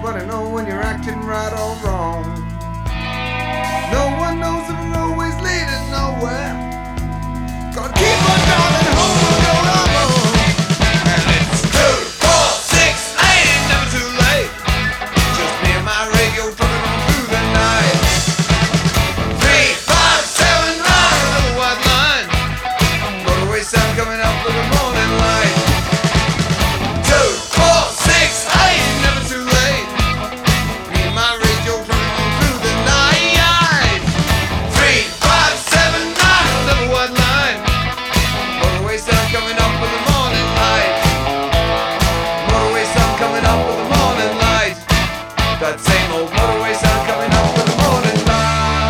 nobody know when you're acting right or wrong. No one knows if it's always leading nowhere. Gotta keep on driving home or go home. And it's 2, 4, 6, 8, ain't never too late. Just me and my radio trucking on through the night. 3, 5, 7, 9, another white line. Motorway sound coming up with the morning light. 2, 4, 6, 8, ain't never too late. Me and my radio trucking on through the night. 3, 5, 7, 9, another white line. Motorway sound coming up with the morning light. Motorway sound coming up with the morning light. That same old motorway sound coming up with the morning light.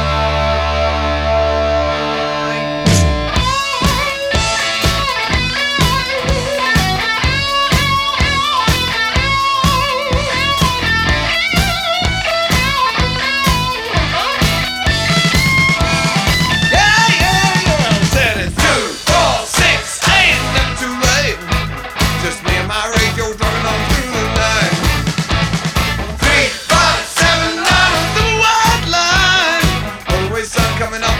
Yeah, yeah, yeah. Said it's 2, 4, 6, 8, never too late. Just me and my radio drumming on through the night. 3, 5, 7, 9, the white line. Motorway sun coming up